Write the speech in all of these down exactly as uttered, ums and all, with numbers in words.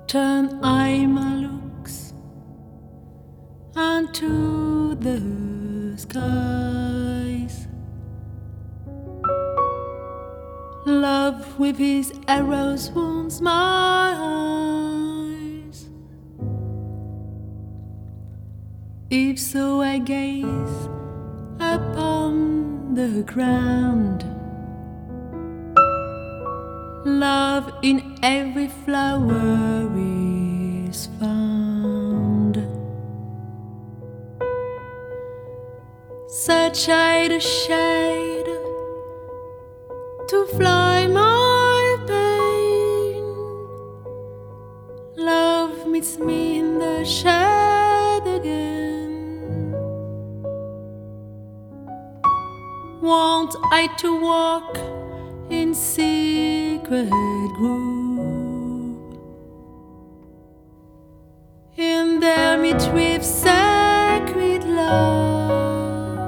Turn I my looks unto the skies. Love with his arrows wounds my eyes. If so, I gaze upon the ground. Love in every flower is found. Such I the shade to fly my pain. Love meets me in the shade again. Want I to walk in secret group, in there meet with sacred love.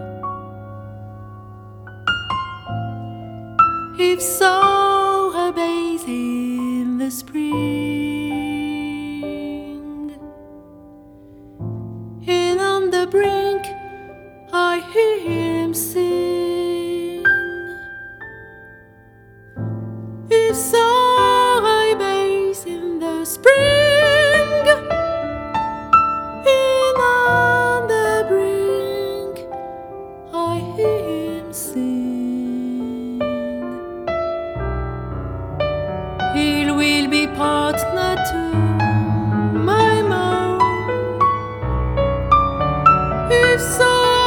If so, a bathe in the spring, and on the brink I hear him sing. If so, I bathe in the spring, and on the brink I hear him sing. He will be partner to my moan. If so,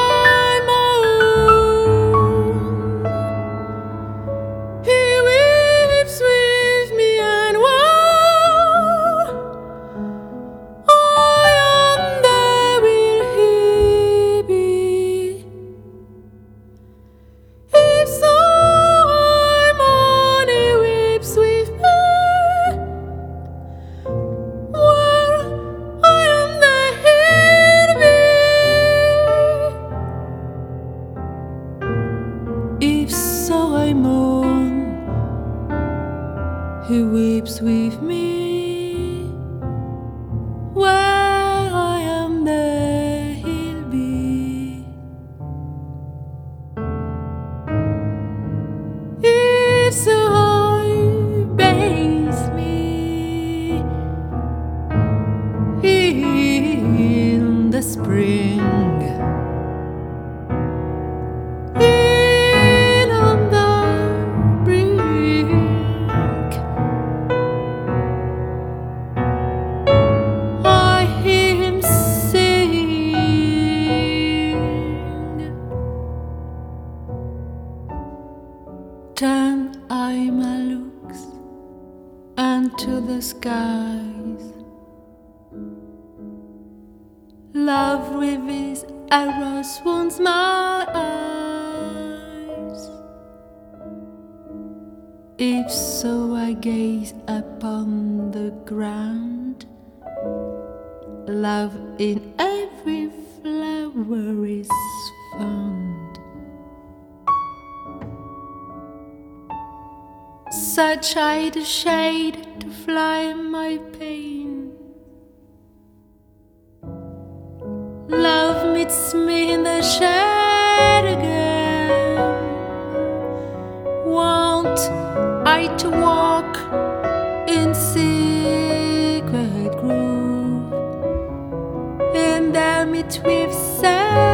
I mourn, he weeps with me. Where I am, there he'll be. If so, I bathe me in the spring. Turn I my looks unto the skies. Love with his arrows wounds my eyes. If so, I gaze upon the ground. Love in every flower is found. Such I the shade to fly my pain. Love meets me in the shade again. Want I to walk in secret groove, and there meet with sad